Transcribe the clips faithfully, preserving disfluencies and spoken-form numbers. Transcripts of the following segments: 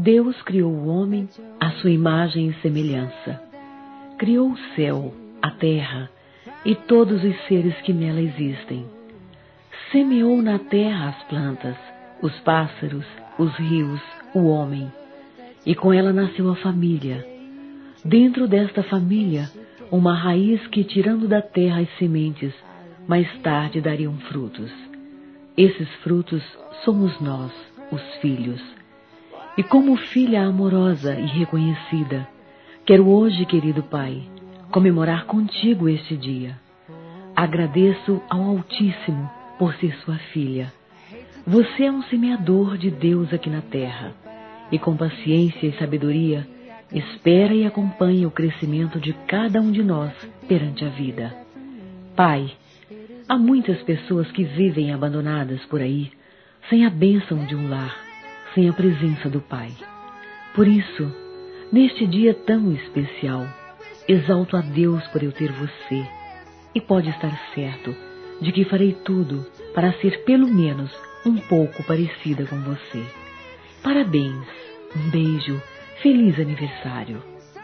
Deus criou o homem à sua imagem e semelhança. Criou o céu, a terra e todos os seres que nela existem. Semeou na terra as plantas, os pássaros, os rios, o homem. E com ela nasceu a família. Dentro desta família, uma raiz que, tirando da terra as sementes, mais tarde dariam frutos. Esses frutos somos nós, os filhos. E como filha amorosa e reconhecida, quero hoje, querido Pai, comemorar contigo este dia. Agradeço ao Altíssimo por ser sua filha. Você é um semeador de Deus aqui na terra, e com paciência e sabedoria, espera e acompanha o crescimento de cada um de nós perante a vida. Pai, há muitas pessoas que vivem abandonadas por aí, sem a bênção de um lar, sem a presença do Pai. Por isso, neste dia tão especial, exalto a Deus por eu ter você, e pode estar certo de que farei tudo para ser pelo menos um pouco parecida com você. Parabéns, um beijo, feliz aniversário.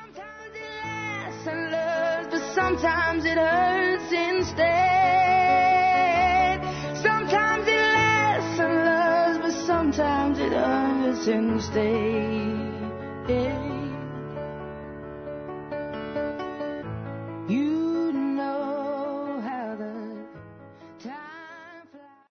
Sometimes it hurts instead. Sometimes it lasts and loves, but sometimes it hurts instead.